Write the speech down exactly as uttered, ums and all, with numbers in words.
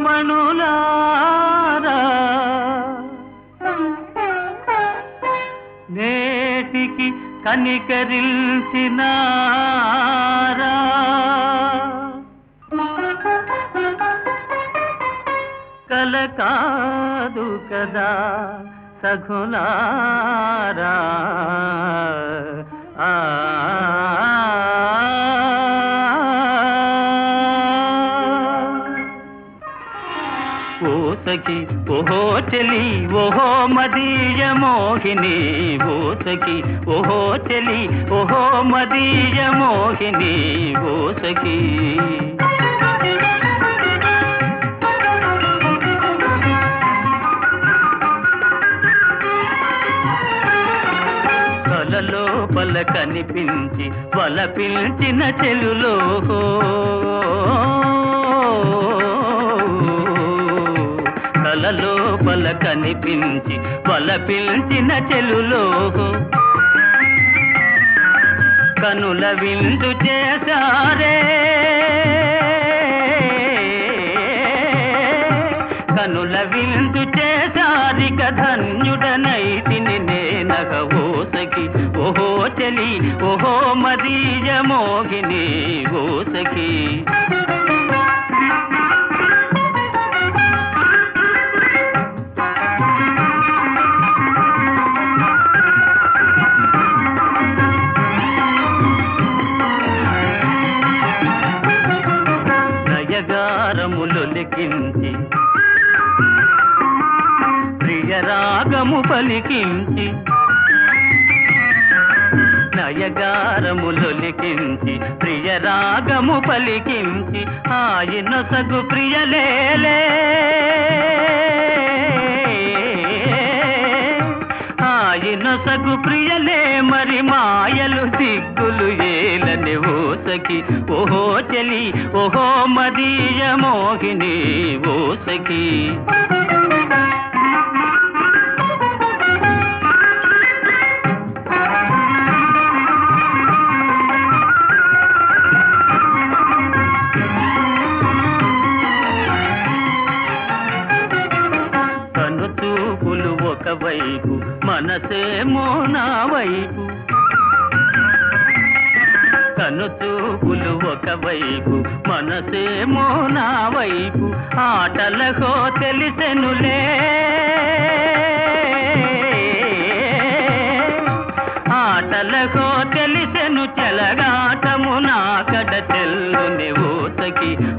రమణులారా నేటికి కనికరించినారా కల కాదు కదా సఖులారా ఆ ఓసకి ఓహో చెలి ఓహో మదీయ మోహిని ఓసకి ఓహో చెలి ఓహో మదీయ మోహిని ఓసకి కలలోపల కనిపించి వల పిలిచిన చెలులో కలలోపల కనిపించి వల పిలిచిన చెలులో కనుల విందు చేశారే కనుల విందు చేశారిక ధన్యుడనైతిని నేనగ ఓసకి ఓహో చలి ఓహో మదీయ మోహిని ఓసకి నయగారములొలికించి ప్రియరాగము పలికించి నయగారములొలికించి ప్రియరాగము పలికించి ఆయన సగు ప్రియలేలే ఆయన సగు ప్రియలే మరి మాయలు దిగ్గులు ఏలని ఓసకి ఓహో చలి ఓహో మదీయ మోహిని ఓసకి కనుచూపులు ఒకవైపు మనసేమో నా వైపు కనుచూపులు ఒకవైపు మనసేమో నా వైపు ఆటలకో తెలిసెనులే ఆటలకో తెలిసెను చెలగాటము నా కడ చెల్లుని ఓసకి